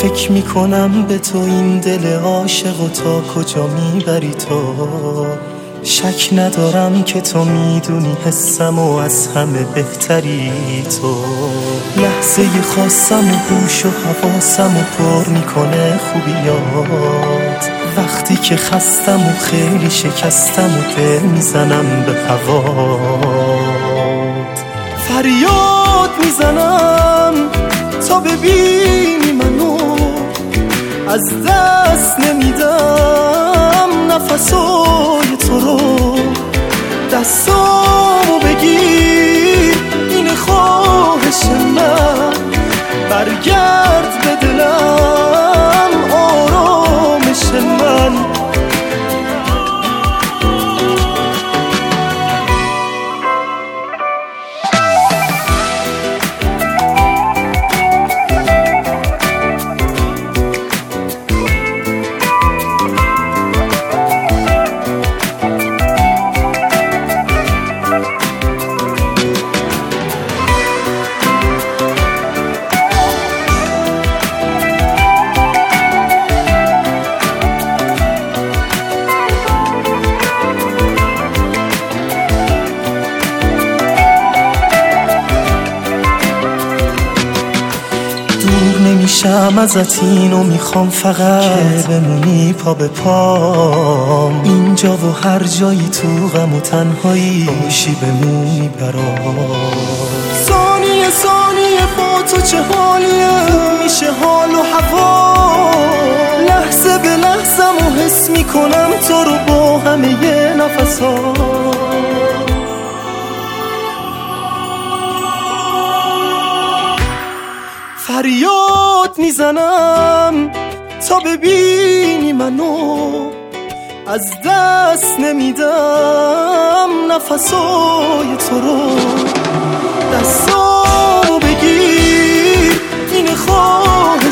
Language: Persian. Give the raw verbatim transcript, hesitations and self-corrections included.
فکر میکنم به تو این دل عاشق و تا کجا میبری تو. شک ندارم که تو میدونی حسم و از همه بهتری تو. لحظه خاصم و هوش و حواسم و پر میکنه خوبیات. وقتی که خستم و خیلی شکستم و دل میزنم به هوات. فریاد میزنم تا ببینی منو، از دست نمیدم نفسای تو رو. دستامو بگیر این خواهش من، برگرد به دلم آرامش من. نمیشم ازت اینو میخوام فقط که بمونی پا به پام. اینجا و هر جایی تو غم و تنهایی باشی بمونی برام. ثانیه ثانیه با تو چه حالیه، میشه حال و هوا. لحظه به لحظم و حس میکنم تو رو با همه ی نفسا. فریاد میزنم تا ببینی منو، از دست نمیدم نفسای تو رو. دستامو بگیر این خواهش